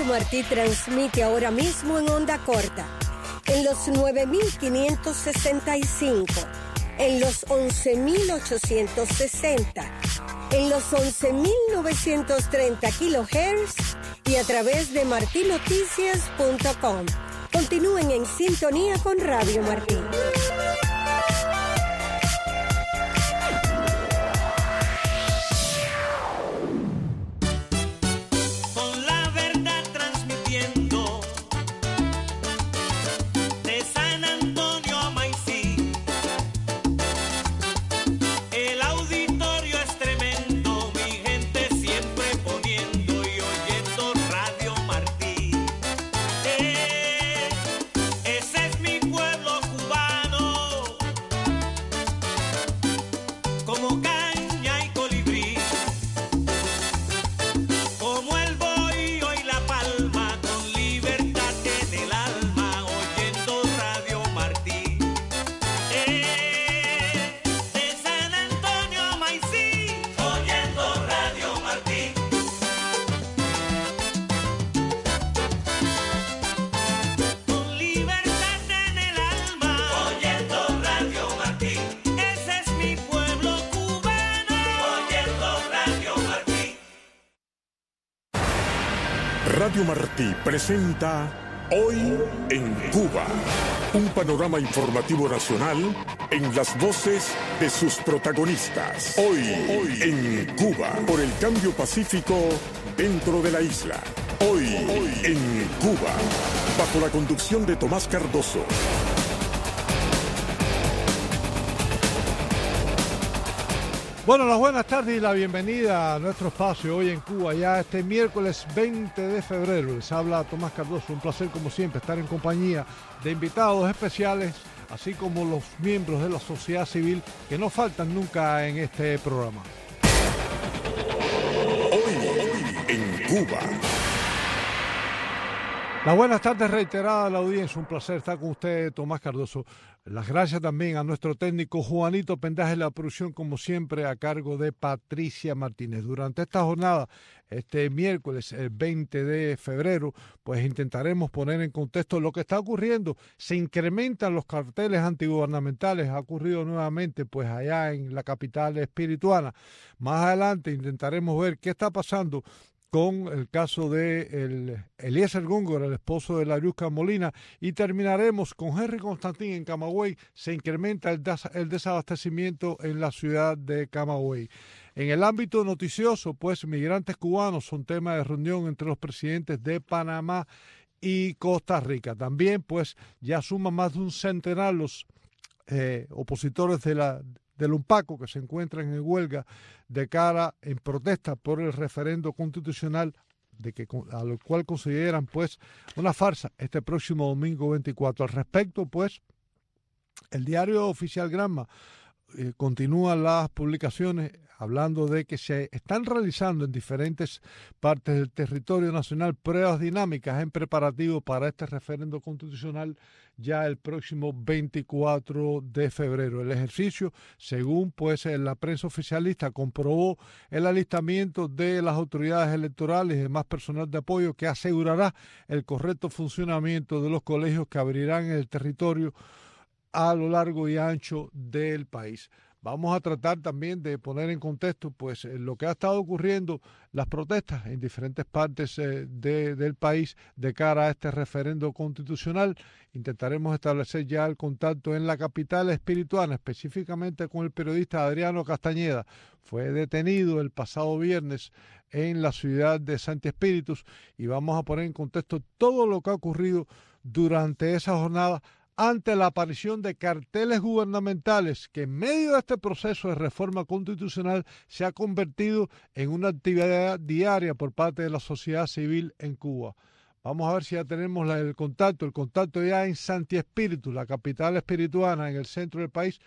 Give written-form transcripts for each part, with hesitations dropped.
Radio Martí transmite ahora mismo en onda corta, en los 9.565, en los 11.860, en los 11.930 kHz y a través de martinoticias.com. Continúen en sintonía con Radio Martí. Radio Martí presenta Hoy en Cuba, un panorama informativo nacional en las voces de sus protagonistas. Hoy en Cuba, por el cambio pacífico dentro de la isla. Hoy en Cuba, bajo la conducción de Tomás Cardoso. Bueno, las buenas tardes y la bienvenida a nuestro espacio Hoy en Cuba, ya este miércoles 20 de febrero. Les habla Tomás Cardoso, un placer como siempre estar en compañía de invitados especiales, así como los miembros de la sociedad civil que no faltan nunca en este programa. Hoy en Cuba. Las buenas tardes reiteradas a la audiencia, un placer estar con usted, Tomás Cardoso. Las gracias también a nuestro técnico Juanito Pendaje, la producción como siempre a cargo de Patricia Martínez. Durante esta jornada, este miércoles, el 20 de febrero, pues intentaremos poner en contexto lo que está ocurriendo. Se incrementan los carteles antigubernamentales, ha ocurrido nuevamente pues allá en la capital espirituana. Más adelante intentaremos ver qué está pasando con el caso de Eliezer Góngora, el esposo de Lariusca Molina, y terminaremos con Henry Constantín en Camagüey. Se incrementa el desabastecimiento en la ciudad de Camagüey. En el ámbito noticioso, pues migrantes cubanos son tema de reunión entre los presidentes de Panamá y Costa Rica. También pues ya suman más de un centenar los opositores del UNPACO que se encuentran en huelga de cara en protesta por el referendo constitucional a lo cual consideran pues una farsa este próximo domingo 24. Al respecto, pues, el diario oficial Granma continúa las publicaciones hablando de que se están realizando en diferentes partes del territorio nacional pruebas dinámicas en preparativo para este referendo constitucional ya el próximo 24 de febrero. El ejercicio, según pues la prensa oficialista, comprobó el alistamiento de las autoridades electorales y demás personal de apoyo que asegurará el correcto funcionamiento de los colegios que abrirán en el territorio a lo largo y ancho del país. Vamos a tratar también de poner en contexto pues lo que ha estado ocurriendo, las protestas en diferentes partes del país de cara a este referendo constitucional. Intentaremos establecer ya el contacto en la capital espirituana, específicamente con el periodista Adriano Castañeda. Fue detenido el pasado viernes en la ciudad de Santi Espíritus y vamos a poner en contexto todo lo que ha ocurrido durante esa jornada ante la aparición de carteles gubernamentales que en medio de este proceso de reforma constitucional se ha convertido en una actividad diaria por parte de la sociedad civil en Cuba. Vamos a ver si ya tenemos el contacto ya en Santi Espíritu, la capital espirituana, en el centro del país.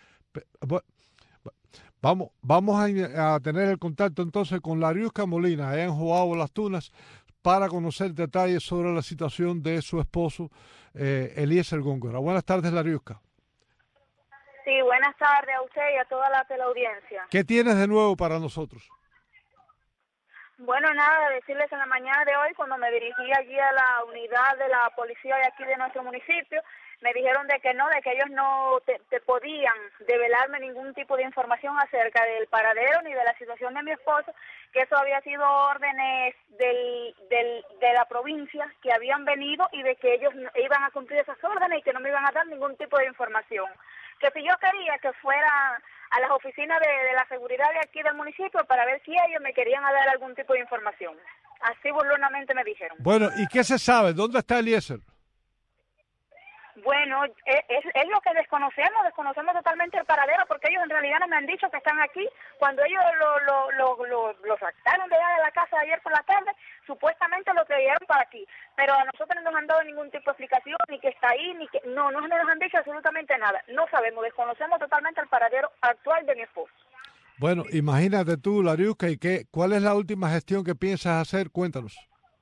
Vamos a tener el contacto entonces con Lariusca Molina, allá en Joao Las Tunas, para conocer detalles sobre la situación de su esposo, Eliezer Góngora. Buenas tardes, Lariusca. Sí, buenas tardes a usted y a toda la teleaudiencia. ¿Qué tienes de nuevo para nosotros? Bueno, nada, decirles en la mañana de hoy, cuando me dirigí allí a la unidad de la policía de aquí de nuestro municipio, me dijeron de que no, de que ellos no te podían develarme ningún tipo de información acerca del paradero ni de la situación de mi esposo, que eso había sido órdenes de la provincia que habían venido y de que ellos iban a cumplir esas órdenes y que no me iban a dar ningún tipo de información. Que si yo quería que fuera a las oficinas de la seguridad de aquí del municipio para ver si ellos me querían dar algún tipo de información. Así burlonamente me dijeron. Bueno, ¿y qué se sabe? ¿Dónde está Eliezer? Bueno, es lo que desconocemos totalmente el paradero, porque ellos en realidad no me han dicho que están aquí. Cuando ellos lo sacaron de allá de la casa de ayer por la tarde, supuestamente lo trajeron para aquí, pero a nosotros no nos han dado ningún tipo de explicación, ni que está ahí, ni que no nos han dicho absolutamente nada. No sabemos, desconocemos totalmente el paradero actual de mi esposo. Bueno, imagínate tú, Lariusca, ¿cuál es la última gestión que piensas hacer? Cuéntanos.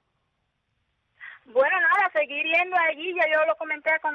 Bueno, nada, seguir yendo allí, ya yo lo comenté con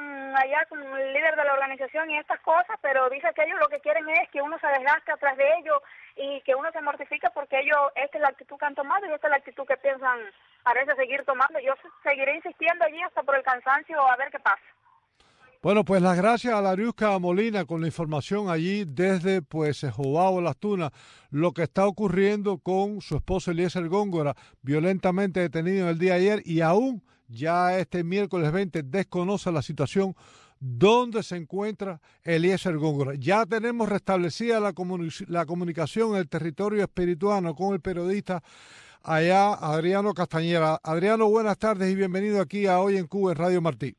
el líder de la organización y estas cosas, pero dice que ellos lo que quieren es que uno se desgaste atrás de ellos y que uno se mortifique porque ellos, esta es la actitud que han tomado y esta es la actitud que piensan parece seguir tomando. Yo seguiré insistiendo allí hasta por el cansancio a ver qué pasa. Bueno, pues las gracias a Lariusca Molina con la información allí desde Joao Las Tunas, lo que está ocurriendo con su esposo Eliezer Góngora, violentamente detenido el día de ayer y aún ya este miércoles 20 desconoce la situación donde se encuentra Eliezer Góngora. Ya tenemos restablecida la comunicación en el territorio espirituano con el periodista allá, Adriano Castañera. Adriano, buenas tardes y bienvenido aquí a Hoy en Cuba en Radio Martí.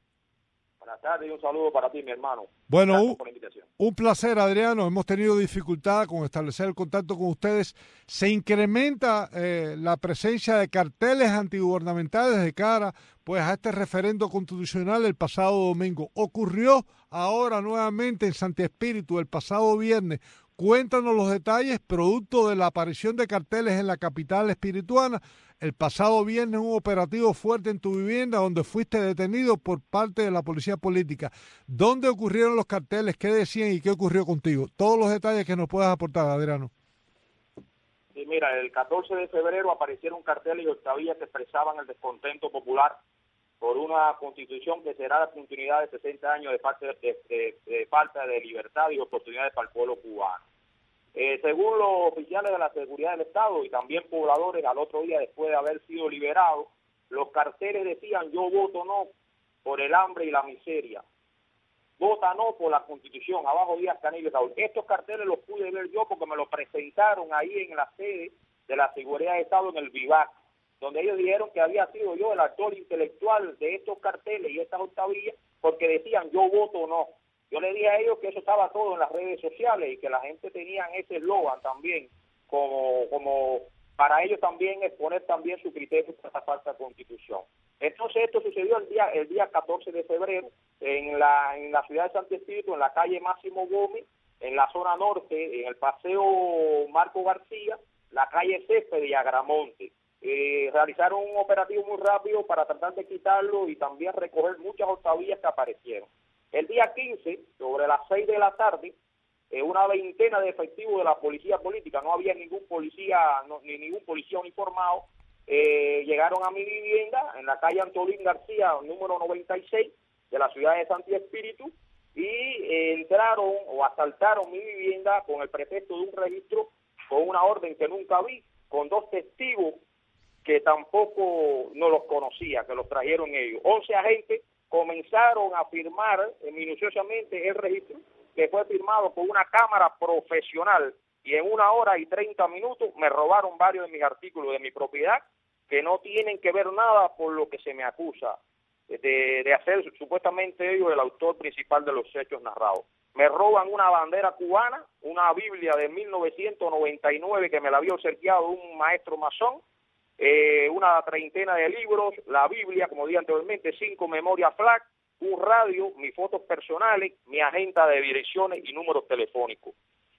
Buenas tardes y un saludo para ti, mi hermano. Bueno, un placer, Adriano. Hemos tenido dificultad con establecer el contacto con ustedes. Se incrementa la presencia de carteles antigubernamentales de cara a este referendo constitucional el pasado domingo. Ocurrió ahora nuevamente en Santi Espíritu el pasado viernes. Cuéntanos los detalles, producto de la aparición de carteles en la capital espirituana. El pasado viernes un operativo fuerte en tu vivienda donde fuiste detenido por parte de la policía política. ¿Dónde ocurrieron los carteles? ¿Qué decían y qué ocurrió contigo? Todos los detalles que nos puedas aportar, Adriano. Sí, mira, el 14 de febrero aparecieron carteles y octavillas que expresaban el descontento popular por una constitución que será la continuidad de 60 años de falta de libertad y oportunidades para el pueblo cubano. Según los oficiales de la seguridad del Estado y también pobladores, al otro día después de haber sido liberados, los carteles decían: yo voto no por el hambre y la miseria, vota no por la Constitución, abajo Díaz Canel y Raúl. Estos carteles los pude ver yo porque me los presentaron ahí en la sede de la seguridad del Estado en el Vivac, donde ellos dijeron que había sido yo el actor intelectual de estos carteles y estas octavillas porque decían: yo voto no. Yo le dije a ellos que eso estaba todo en las redes sociales y que la gente tenía ese eslogan también, como para ellos también exponer también su criterio por esta falsa constitución. Entonces esto sucedió el día 14 de febrero en la ciudad de Santi Espíritu, en la calle Máximo Gómez, en la zona norte, en el paseo Marco García, la calle Césped y Agramonte. Realizaron un operativo muy rápido para tratar de quitarlo y también recoger muchas octavillas que aparecieron. El día 15, sobre las 6 de la tarde, una veintena de efectivos de la policía política, no había ningún policía, ni ningún policía uniformado, llegaron a mi vivienda en la calle Antolín García, número 96, de la ciudad de Santi Espíritu, y entraron o asaltaron mi vivienda con el pretexto de un registro, con una orden que nunca vi, con 2 testigos que tampoco no los conocía, que los trajeron ellos. 11 agentes comenzaron a firmar minuciosamente el registro, que fue firmado con una cámara profesional, y en 1 hora y 30 minutos me robaron varios de mis artículos de mi propiedad, que no tienen que ver nada por lo que se me acusa de hacer supuestamente ellos el autor principal de los hechos narrados. Me roban una bandera cubana, una Biblia de 1999 que me la había obsequiado un maestro masón, una treintena de libros, la Biblia, como dije anteriormente, 5 memorias flash, un radio, mis fotos personales, mi agenda de direcciones y números telefónicos.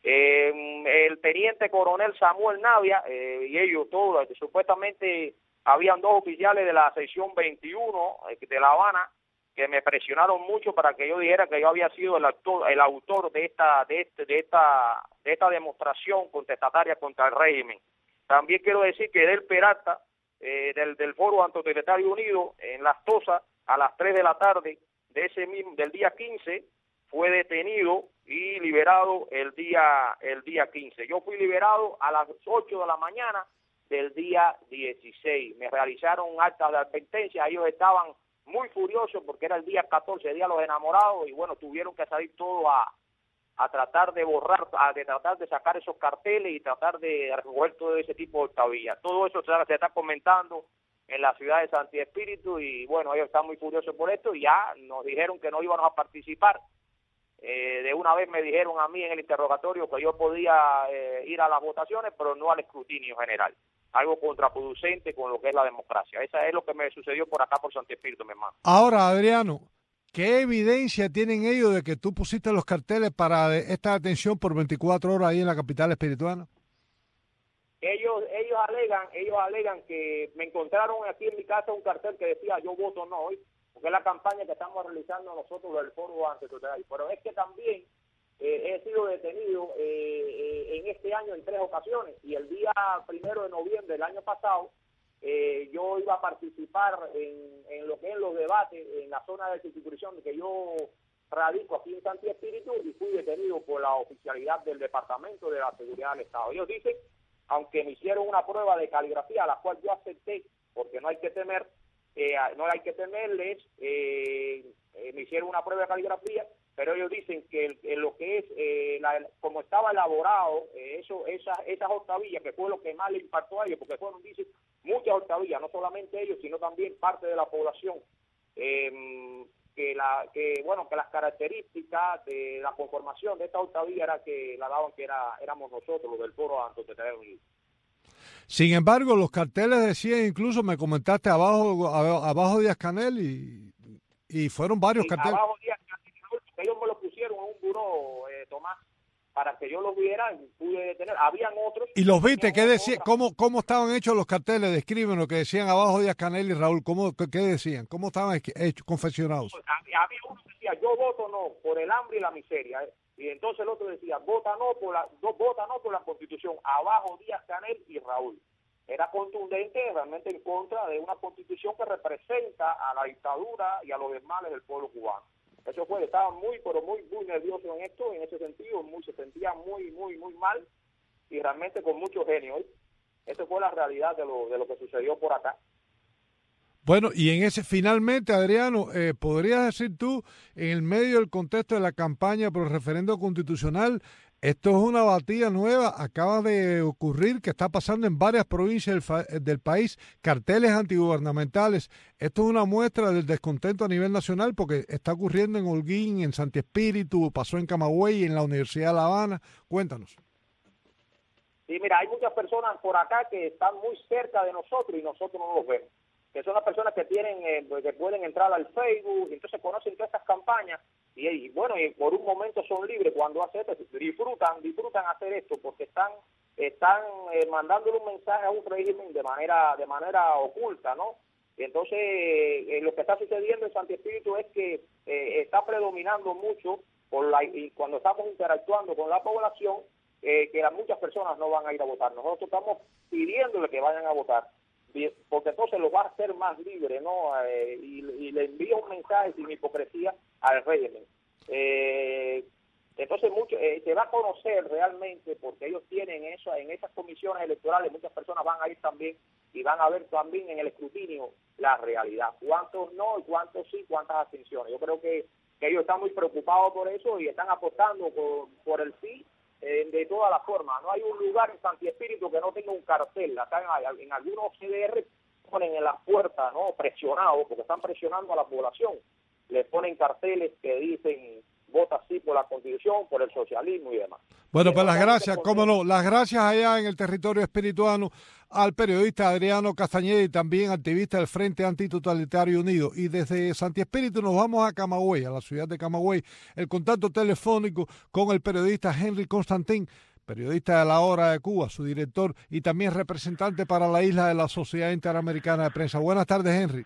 El teniente coronel Samuel Navia y ellos todos, supuestamente habían 2 oficiales de la sección 21 de La Habana que me presionaron mucho para que yo dijera que yo había sido el autor de esta demostración contestataria contra el régimen. También quiero decir que Del Peralta, del Foro Antitotalitario Unido, en Las Tosas, a las 3 de la tarde del día 15, fue detenido y liberado el día 15. Yo fui liberado a las 8 de la mañana del día 16. Me realizaron un acta de advertencia, ellos estaban muy furiosos porque era el día 14, el día de los enamorados, y bueno, tuvieron que salir todos a tratar de borrar, de tratar de sacar esos carteles y tratar de recoger todo ese tipo de octavillas. Todo eso se está comentando en la ciudad de Santi Espíritu, y bueno, ellos están muy furiosos por esto, y ya nos dijeron que no íbamos a participar. De una vez me dijeron a mí en el interrogatorio que yo podía ir a las votaciones, pero no al escrutinio general. Algo contraproducente con lo que es la democracia. Esa es lo que me sucedió por acá, por Santi Espíritu, mi hermano. Ahora, Adriano, ¿qué evidencia tienen ellos de que tú pusiste los carteles para esta detención por 24 horas ahí en la capital espirituana? Ellos alegan que me encontraron aquí en mi casa un cartel que decía yo voto no hoy, porque es la campaña que estamos realizando nosotros del Foro Antitotalitario. Pero es que también he sido detenido en este año en 3 ocasiones, y el día 1 de noviembre del año pasado yo iba a participar en lo que es los debates en la zona de circunscripción que yo radico aquí en Santi Espíritu, y fui detenido por la oficialidad del Departamento de la Seguridad del Estado. Ellos dicen, aunque me hicieron una prueba de caligrafía, a la cual yo acepté, porque no hay que temerles, me hicieron una prueba de caligrafía, pero ellos dicen que lo que es, como estaba elaborado, esas octavillas, que fue lo que más le impactó a ellos, porque fueron, dicen, muchas octavillas, no solamente ellos, sino también parte de la población, que las características de la conformación de esta octavilla era que la daban que éramos nosotros, los del Foro Antitotalitario Unido. Sin embargo, los carteles decían, incluso me comentaste abajo Díaz-Canel, y fueron varios carteles. Abajo Díaz-Canel, ellos me lo pusieron en un buró, Tomás, para que yo los viera y pude detener. Habían otros. ¿Y los viste? ¿Qué decían? ¿Cómo estaban hechos los carteles? Describen lo que decían abajo Díaz-Canel y Raúl. ¿Qué decían? ¿Cómo estaban hechos, confeccionados? Había uno que decía, yo voto no por el hambre y la miseria. Y entonces el otro decía, vota no por la Constitución. Abajo Díaz-Canel y Raúl. Era contundente, realmente en contra de una Constitución que representa a la dictadura y a los desmales del pueblo cubano. Eso fue, estaban muy nerviosos en esto, en ese sentido, se sentían muy mal, y realmente con mucho genio. Esa fue la realidad de lo que sucedió por acá. Bueno, y en ese, finalmente, Adriano, ¿podrías decir tú, en el medio del contexto de la campaña por el referendo constitucional, esto es una batida nueva, acaba de ocurrir, que está pasando en varias provincias del país, carteles antigubernamentales? Esto es una muestra del descontento a nivel nacional, porque está ocurriendo en Holguín, en Santi Espíritu, pasó en Camagüey, en la Universidad de La Habana. Cuéntanos. Sí, mira, hay muchas personas por acá que están muy cerca de nosotros y nosotros no los vemos, que son las personas que que pueden entrar al Facebook, y entonces conocen todas estas campañas, y bueno, y por un momento son libres cuando hacen esto, disfrutan hacer esto, porque están mandándole un mensaje a un régimen de manera oculta, ¿no? Y entonces lo que está sucediendo en Santi Espíritu es que está predominando mucho y cuando estamos interactuando con la población, que muchas personas no van a ir a votar. Nosotros estamos pidiéndole que vayan a votar, porque entonces lo va a hacer más libre, ¿no? Y le envía un mensaje sin hipocresía al régimen. Entonces se va a conocer realmente, porque ellos tienen eso en esas comisiones electorales, muchas personas van a ir también y van a ver también en el escrutinio la realidad, cuántos no y cuántos sí, cuántas abstenciones. Yo creo que ellos están muy preocupados por eso y están apostando por el sí de todas las formas. No hay un lugar en Santi Espíritu que no tenga un cartel. Acá en algunos CDR ponen en las puertas, ¿no?, presionados, porque están presionando a la población. Les ponen carteles que dicen vota sí por la Constitución, por el socialismo y demás. Bueno, pues las gracias, cómo no, las gracias allá en el territorio espirituano al periodista Adriano Castañeda, y también activista del Frente Antitotalitario Unido. Y desde Santi Espíritu nos vamos a Camagüey, a la ciudad de Camagüey. El contacto telefónico con el periodista Henry Constantín, periodista de La Hora de Cuba, su director y también representante para la isla de la Sociedad Interamericana de Prensa. Buenas tardes, Henry.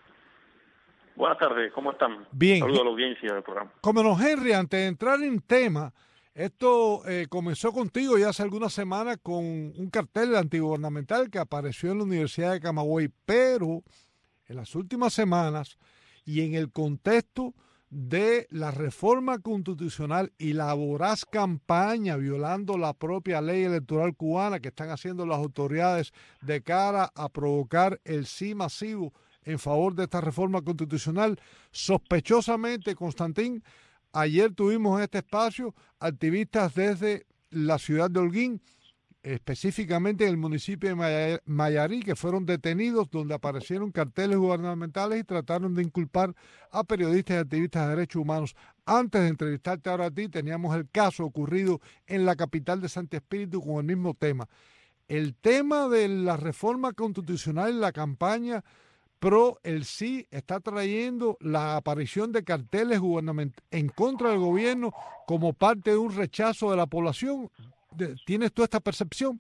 Buenas tardes, ¿cómo están? Bien. Saludos a la audiencia del programa. Cómo no, Henry, antes de entrar en tema, Esto comenzó contigo ya hace algunas semanas con un cartel antigubernamental que apareció en la Universidad de Camagüey, pero en las últimas semanas y en el contexto de la reforma constitucional y la voraz campaña violando la propia ley electoral cubana que están haciendo las autoridades de cara a provocar el sí masivo en favor de esta reforma constitucional, sospechosamente, Constantín, ayer tuvimos en este espacio activistas desde la ciudad de Holguín, específicamente en el municipio de Mayarí, que fueron detenidos, donde aparecieron carteles gubernamentales y trataron de inculpar a periodistas y activistas de derechos humanos. Antes de entrevistarte ahora a ti, teníamos el caso ocurrido en la capital de Santi Espíritu con el mismo tema. El tema de la reforma constitucional en la campaña pro el sí está trayendo la aparición de carteles gubernamentales en contra del gobierno como parte de un rechazo de la población. ¿Tienes tú esta percepción?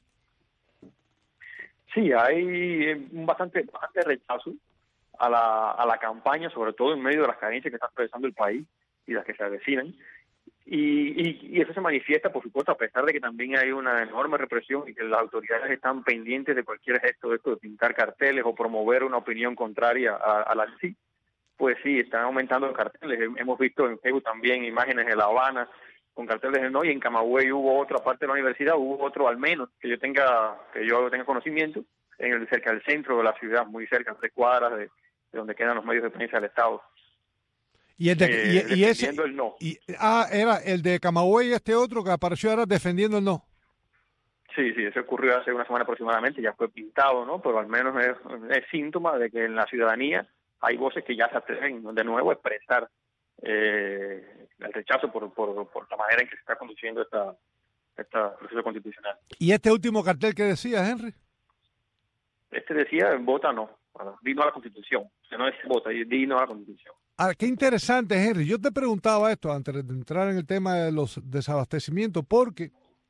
Sí, hay bastante rechazo a la campaña, sobre todo en medio de las carencias que está atravesando el país y las que se avecinan. Y eso se manifiesta, por supuesto, a pesar de que también hay una enorme represión y que las autoridades están pendientes de cualquier gesto de esto, de pintar carteles o promover una opinión contraria a la sí. Pues sí, están aumentando los carteles. Hemos visto en Facebook también imágenes de La Habana con carteles de no, y en Camagüey hubo otro, aparte de la universidad, hubo otro al menos que yo tenga conocimiento, cerca del centro de la ciudad, muy cerca, 3 cuadras de donde quedan los medios de prensa del Estado. Y ese el no. Era el de Camagüey, este otro que apareció ahora defendiendo el no. Sí, eso ocurrió hace una semana aproximadamente, ya fue pintado, ¿no? Pero al menos es síntoma de que en la ciudadanía hay voces que ya se atreven de nuevo a expresar el rechazo por la manera en que se está conduciendo esta proceso constitucional. ¿Y este último cartel que decía, Henry? Este decía, vota no, digno a la Constitución. O sea, no es vota, es digno a la Constitución. Qué interesante, Henry. Yo te preguntaba esto antes de entrar en el tema de los desabastecimientos, porque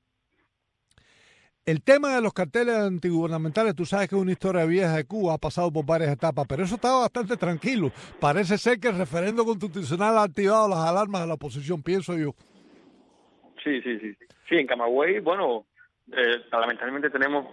el tema de los carteles antigubernamentales, tú sabes que es una historia vieja de Cuba, ha pasado por varias etapas, pero eso estaba bastante tranquilo. Parece ser que el referendo constitucional ha activado las alarmas de la oposición, pienso yo. Sí, en Camagüey, bueno, lamentablemente tenemos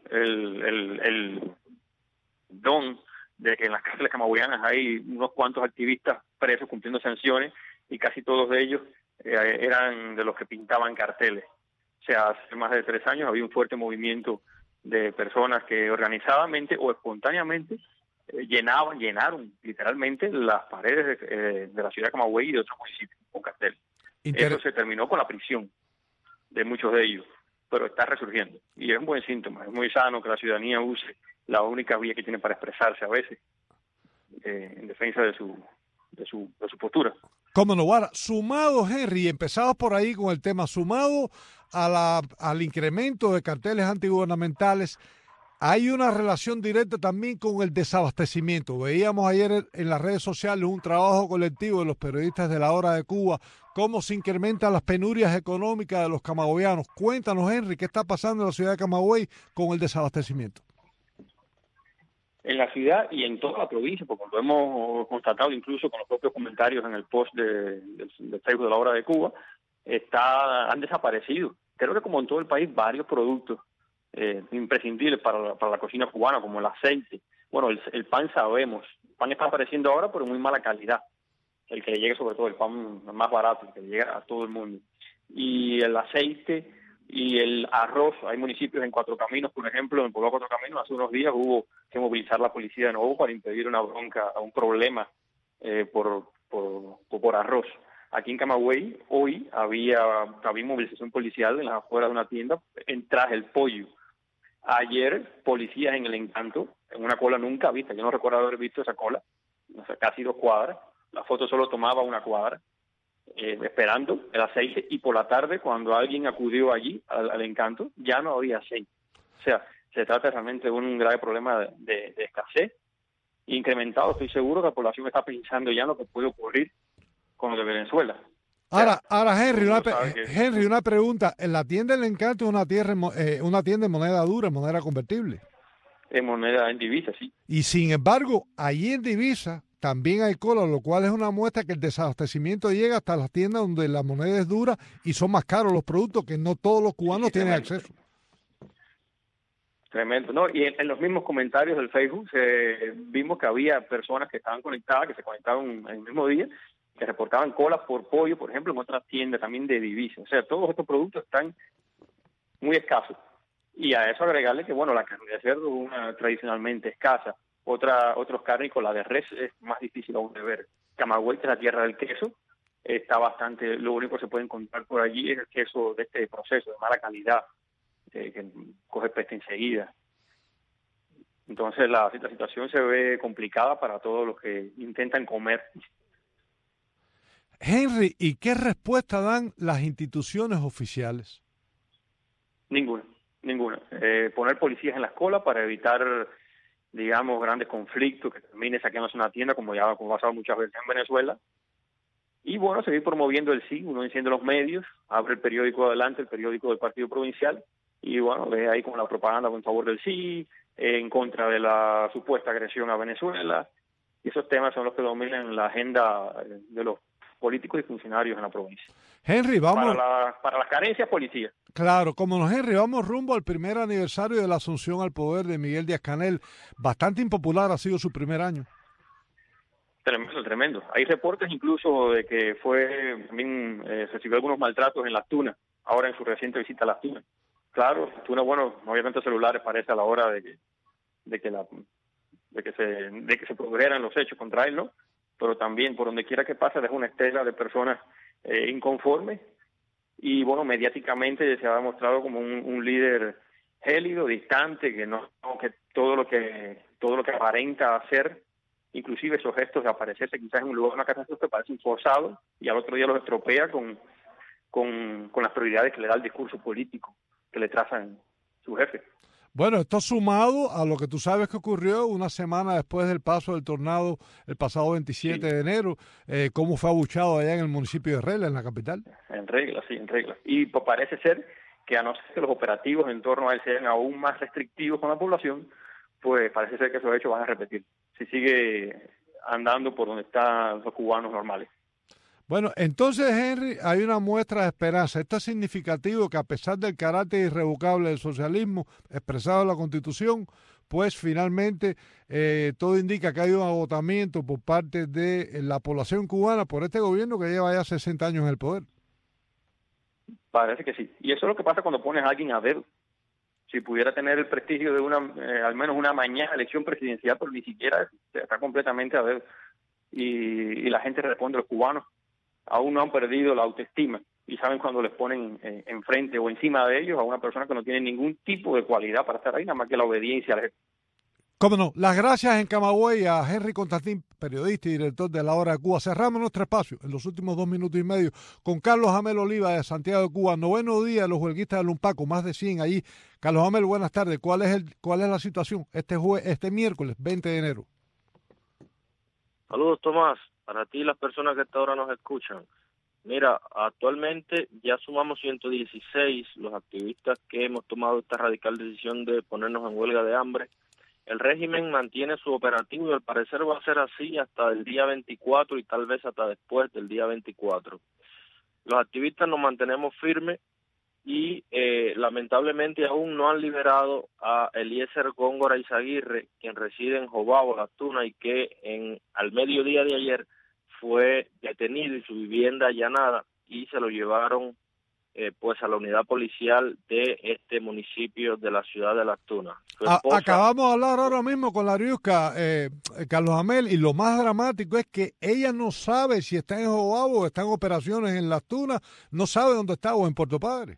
el don de que en las cárceles camagüeyanas hay unos cuantos activistas presos cumpliendo sanciones y casi todos de ellos eran de los que pintaban carteles. O sea, hace más de 3 años había un fuerte movimiento de personas que organizadamente o espontáneamente llenaron literalmente las paredes de la ciudad de Camagüey y de otros municipios con carteles. Eso se terminó con la prisión de muchos de ellos, pero está resurgiendo. Y es un buen síntoma, es muy sano que la ciudadanía use la única vía que tiene para expresarse a veces en defensa de su postura. ¿Cómo no? Ahora, sumado, Henry, empezamos por ahí con el tema, sumado al incremento de carteles antigubernamentales, hay una relación directa también con el desabastecimiento. Veíamos ayer en las redes sociales un trabajo colectivo de los periodistas de La Hora de Cuba, cómo se incrementan las penurias económicas de los camagüeyanos. Cuéntanos, Henry, ¿qué está pasando en la ciudad de Camagüey con el desabastecimiento? En la ciudad y en toda la provincia, porque lo hemos constatado incluso con los propios comentarios en el post del Facebook de La Hora de Cuba, han desaparecido. Creo que como en todo el país, varios productos imprescindibles para la cocina cubana, como el aceite. Bueno, el pan sabemos. El pan está apareciendo ahora, pero muy mala calidad. El que le llegue, sobre todo, el pan más barato, el que le llega a todo el mundo. Y el aceite y el arroz. Hay municipios en Cuatro Caminos, por ejemplo, en el pueblo de Cuatro Caminos, hace unos días hubo que movilizar la policía de nuevo para impedir una bronca, un problema por arroz. Aquí en Camagüey hoy había movilización policial en las afueras de una tienda tras el pollo. Ayer, policías en El Encanto, en una cola nunca vista, yo no recuerdo haber visto esa cola, o sea, casi 2 cuadras, la foto solo tomaba 1 cuadra, esperando el aceite, y por la tarde, cuando alguien acudió allí, al Encanto, ya no había aceite. O sea, se trata realmente de un grave problema de escasez, incrementado. Estoy seguro que la población está pensando ya en lo que puede ocurrir con lo de Venezuela. Ahora Henry, una pregunta. En la tienda del Encanto es una tienda en moneda dura, en moneda convertible. En moneda en divisa, sí. Y sin embargo, allí en divisa, también hay cola, lo cual es una muestra que el desabastecimiento llega hasta las tiendas donde la moneda es dura y son más caros los productos, que no todos los cubanos tienen acceso. Tremendo, ¿no? Y en los mismos comentarios del Facebook vimos que había personas que estaban conectadas, que se conectaron en el mismo día, que reportaban colas por pollo, por ejemplo, en otras tiendas también de divisas. O sea, todos estos productos están muy escasos. Y a eso agregarle que, bueno, la carne de cerdo es una tradicionalmente escasa. Otros carnes, con la de res, es más difícil aún de ver. Camagüey, que es la tierra del queso, está bastante, lo único que se puede encontrar por allí es el queso de este proceso, de mala calidad, que coge peste enseguida. Entonces la situación se ve complicada para todos los que intentan comer. Henry, ¿y qué respuesta dan las instituciones oficiales? Ninguna. Poner policías en la cola para evitar, digamos, grandes conflictos, que termine saqueándose una tienda, como ha pasado muchas veces en Venezuela. Y bueno, seguir promoviendo el sí, uno enciende los medios, abre el periódico Adelante, el periódico del Partido Provincial, y bueno, ve ahí con la propaganda en favor del sí, en contra de la supuesta agresión a Venezuela, y esos temas son los que dominan la agenda de los políticos y funcionarios en la provincia. Henry, vamos... Para las carencias, policía. Claro, como no, Henry, vamos rumbo al primer aniversario de la asunción al poder de Miguel Díaz-Canel. Bastante impopular ha sido su primer año. Tremendo. Hay reportes incluso de que también recibió algunos maltratos en Las Tunas, ahora en su reciente visita a Las Tunas. Claro, Las Tunas, bueno, no había tantos celulares, parece, a la hora de que se produjeran los hechos contra él, ¿no? Pero también, por donde quiera que pase, deja una estela de personas inconformes, y bueno, mediáticamente se ha demostrado como un líder gélido, distante, que todo lo que aparenta hacer, inclusive esos gestos de aparecerse quizás en un lugar de una catástrofe, parecen forzados, y al otro día los estropea con las prioridades que le da el discurso político que le trazan su jefe. Bueno, esto sumado a lo que tú sabes que ocurrió una semana después del paso del tornado el pasado 27 de enero, cómo fue abuchado allá en el municipio de Regla, en la capital. En regla. Y pues parece ser que, a no ser que los operativos en torno a él sean aún más restrictivos con la población, pues parece ser que esos hechos van a repetir. Si sigue andando por donde están los cubanos normales. Bueno, entonces, Henry, hay una muestra de esperanza. Esto es significativo, que a pesar del carácter irrevocable del socialismo expresado en la Constitución, pues finalmente todo indica que hay un agotamiento por parte de la población cubana por este gobierno que lleva ya 60 años en el poder. Parece que sí. Y eso es lo que pasa cuando pones a alguien a dedo. Si pudiera tener el prestigio de al menos una mañana elección presidencial, pero ni siquiera está completamente a dedo. Y la gente responde, los cubanos aún no han perdido la autoestima y saben cuando les ponen enfrente o encima de ellos a una persona que no tiene ningún tipo de cualidad para estar ahí, nada más que la obediencia al jefe. Cómo no, las gracias en Camagüey a Henry Constantín, periodista y director de La Hora de Cuba. Cerramos nuestro espacio en los últimos 2 minutos y medio con Carlos Amel Oliva de Santiago de Cuba. 9º día de los huelguistas de Lumpaco, más de 100 allí. Carlos Amel, buenas tardes. ¿Cuál es la situación este miércoles 20 de enero? Saludos, Tomás, para ti y las personas que hasta ahora nos escuchan. Mira, actualmente ya sumamos 116 los activistas que hemos tomado esta radical decisión de ponernos en huelga de hambre. El régimen mantiene su operativo y al parecer va a ser así hasta el día 24 y tal vez hasta después del día 24. Los activistas nos mantenemos firmes y lamentablemente aún no han liberado a Eliezer Góngora Izaguirre, quien reside en Jobao, Las Tunas, y que al mediodía de ayer fue detenido y su vivienda allanada y se lo llevaron pues a la unidad policial de este municipio de la ciudad de Las Tunas. Acabamos de hablar ahora mismo con la Riusca, Carlos Amel, y lo más dramático es que ella no sabe si está en Jobao o está en operaciones en Las Tunas, no sabe dónde está o en Puerto Padre.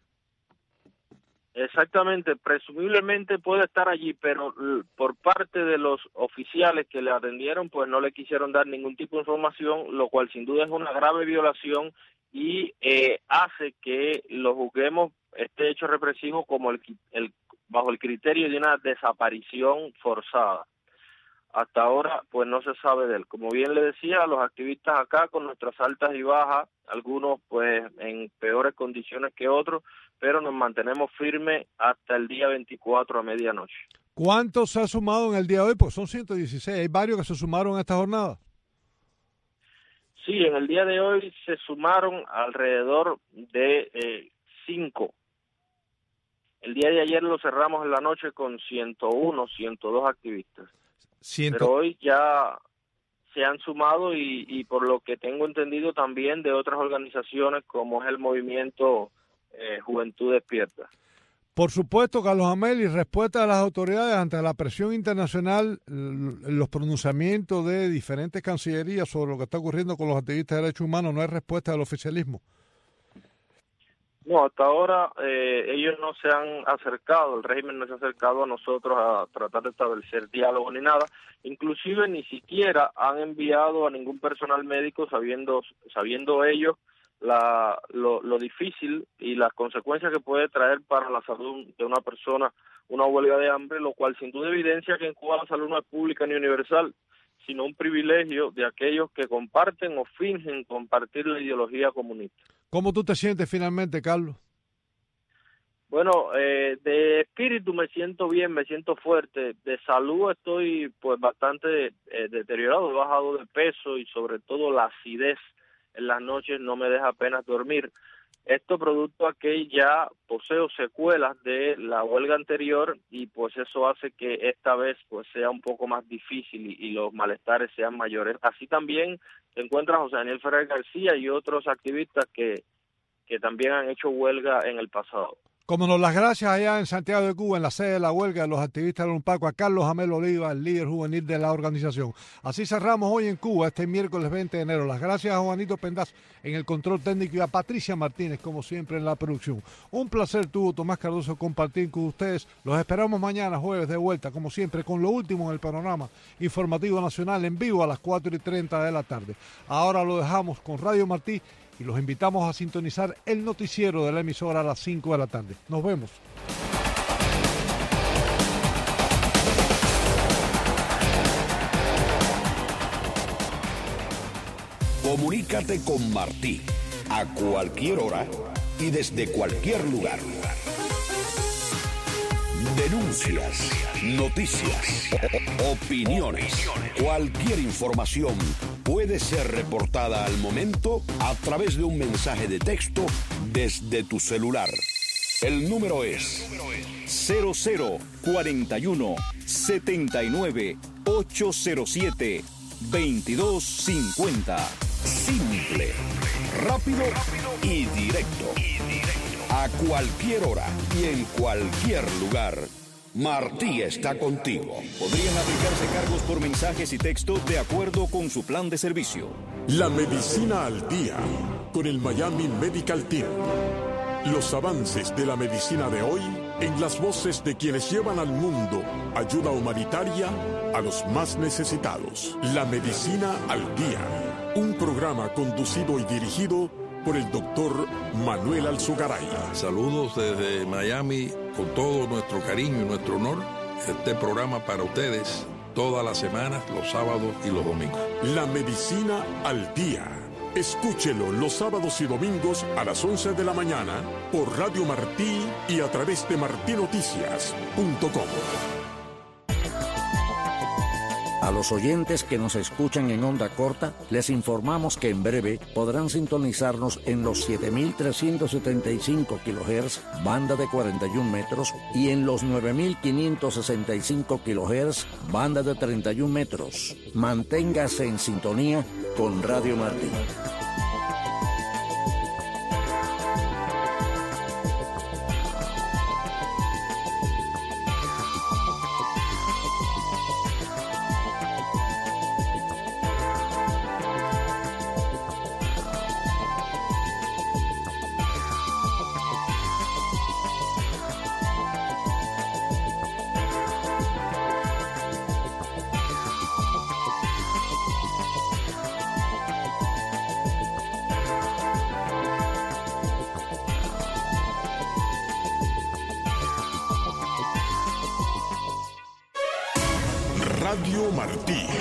Exactamente, presumiblemente puede estar allí, pero por parte de los oficiales que le atendieron, pues no le quisieron dar ningún tipo de información, lo cual sin duda es una grave violación y hace que lo juzguemos este hecho represivo como bajo el criterio de una desaparición forzada. Hasta ahora, pues no se sabe de él. Como bien le decía, los activistas acá con nuestras altas y bajas, algunos pues en peores condiciones que otros, pero nos mantenemos firmes hasta el día 24 a medianoche. ¿Cuántos se ha sumado en el día de hoy? Pues son 116. Hay varios que se sumaron a esta jornada. Sí, en el día de hoy se sumaron alrededor de 5. El día de ayer lo cerramos en la noche con 101, 102 activistas. Pero hoy ya se han sumado y por lo que tengo entendido también de otras organizaciones como es el movimiento Juventud Despierta. Por supuesto, Carlos Amel, y respuesta de las autoridades ante la presión internacional, los pronunciamientos de diferentes cancillerías sobre lo que está ocurriendo con los activistas de derechos humanos, no hay respuesta del oficialismo. No, hasta ahora ellos no se han acercado, el régimen no se ha acercado a nosotros a tratar de establecer diálogo ni nada, inclusive ni siquiera han enviado a ningún personal médico sabiendo ellos lo difícil y las consecuencias que puede traer para la salud de una persona una huelga de hambre, lo cual sin duda evidencia que en Cuba la salud no es pública ni universal, sino un privilegio de aquellos que comparten o fingen compartir la ideología comunista. ¿Cómo tú te sientes finalmente, Carlos? Bueno, de espíritu me siento bien, me siento fuerte. De salud estoy pues bastante deteriorado, he bajado de peso y sobre todo la acidez en las noches no me deja apenas dormir. Esto producto a que ya poseo secuelas de la huelga anterior y pues eso hace que esta vez pues sea un poco más difícil y los malestares sean mayores. Así también se encuentra José Daniel Ferrer García y otros activistas que también han hecho huelga en el pasado. Como nos las gracias allá en Santiago de Cuba, en la sede de la huelga de los activistas de Unpaco, a Carlos Amel Oliva, el líder juvenil de la organización. Así cerramos hoy en Cuba, este miércoles 20 de enero. Las gracias a Juanito Pendaz en el control técnico y a Patricia Martínez, como siempre, en la producción. Un placer tuvo Tomás Cardoso compartir con ustedes. Los esperamos mañana, jueves, de vuelta, como siempre, con lo último en el panorama informativo nacional en vivo a las 4:30 de la tarde. Ahora lo dejamos con Radio Martí y los invitamos a sintonizar el noticiero de la emisora a las 5 de la tarde. Nos vemos. Comunícate con Martí a cualquier hora y desde cualquier lugar. Denuncias, noticias, opiniones, cualquier información puede ser reportada al momento a través de un mensaje de texto desde tu celular. El número es 0041 79 807 2250. Simple, rápido y directo. A cualquier hora y en cualquier lugar, Martí está contigo. Podrían aplicarse cargos por mensajes y texto de acuerdo con su plan de servicio. La medicina al día, con el Miami Medical Team. Los avances de la medicina de hoy en las voces de quienes llevan al mundo ayuda humanitaria a los más necesitados. La medicina al día, un programa conducido y dirigido por el doctor Manuel Alzugaray. Saludos desde Miami con todo nuestro cariño y nuestro honor. Este programa para ustedes todas las semanas, los sábados y los domingos. La medicina al día. Escúchelo los sábados y domingos a las 11 de la mañana por Radio Martí y a través de martinoticias.com. A los oyentes que nos escuchan en onda corta, les informamos que en breve podrán sintonizarnos en los 7.375 kHz, banda de 41 metros, y en los 9.565 kHz, banda de 31 metros. Manténgase en sintonía con Radio Martí. Radio Martí,